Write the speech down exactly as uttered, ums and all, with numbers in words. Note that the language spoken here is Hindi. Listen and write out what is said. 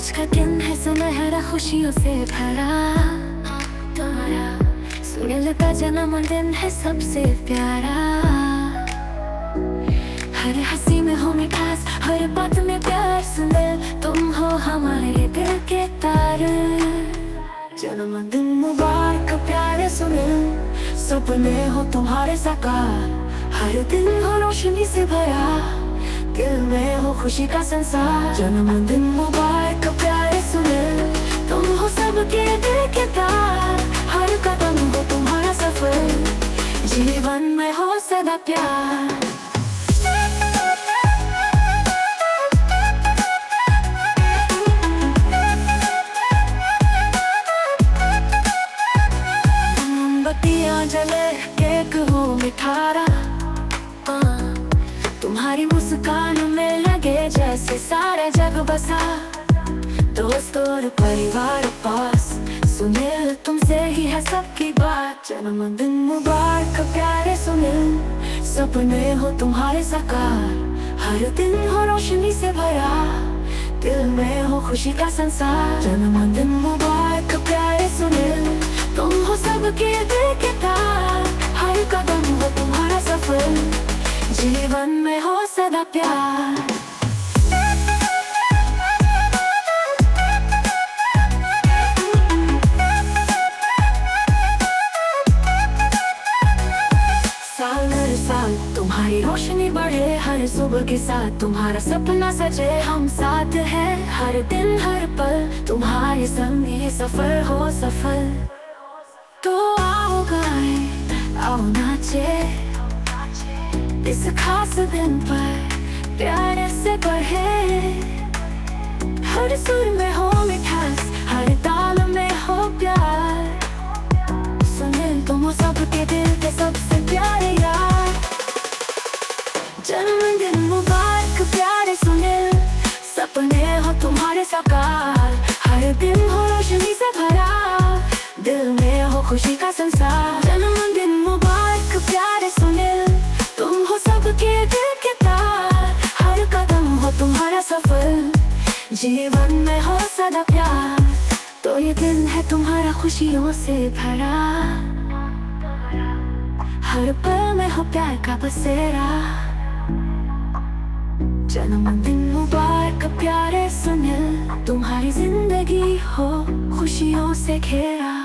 आज का दिन है सुनहरा खुशियों से भरा तुम्हारा, सुनील का जन्मदिन है सबसे प्यारा। हर हंसी में हो मिठास, हर बात में प्यार, सुनील तुम हो हमारे दिल के तार। जन्मदिन मुबारक प्यारे सुनील, सपने हो तुम्हारे साकार, हर दिन हो रोशनी से भरा, दिल में हो खुशी का संसार। जन्मदिन मुबारक प्यारे सुनील, तुम हो सबके दिल के तार, हर कदम हो तुम्हारा सफर, जीवन में हो सदा प्यार। मोमबत्तियां जले, केक हो मिठारा, तुम्हारी मुस्कान में लगे जैसे सारा जग बसा। दोस्त और परिवार पास, सुनील तुमसे ही है सबकी बात। जन्मदिन मुबारक प्यारे सुनील, सपने हो तुम्हारे साकार, हर दिन हो रोशनी से भरा, दिल में हो खुशी का संसार। जन्मदिन मुबारक प्यारे सुनील, तुम हो सबके दिल के तार, हर कदम हो तुम्हारा सफर, जीवन में हो सदा प्यार। साल हर साल तुम्हारी रोशनी बढ़े, हर सुबह के साथ तुम्हारा सपना सजे। हम साथ हैं हर दिन हर पल, तुम्हारे संग ये सफर हो सफल। तो आओ गाए, आओ नाचे, इस खास दिन पर प्यार से बढ़े। हर सुर में हो मिठास, हर ताल में हो प्यार, सुनील तुम हो सबके दिल के सबसे प्यारे यार। जन्मदिन मुबारक प्यारे सुनील, सपने हो तुम्हारे साकार, हर दिन हो रोशनी से भरा, दिल में हो खुशी का संसार। जन्मदिन मुबारक प्यारे सुनील, तुम हो सबके दिल के तार, हर कदम हो तुम्हारा सफर, जीवन में हो सदा प्यार। तो ये दिन है तुम्हारा खुशियों से भरा, हर पल में हो प्यार का बसेरा। जन्मदिन मुबारक प्यारे सुनील, तुम्हारी जिंदगी हो खुशियों से घेरा।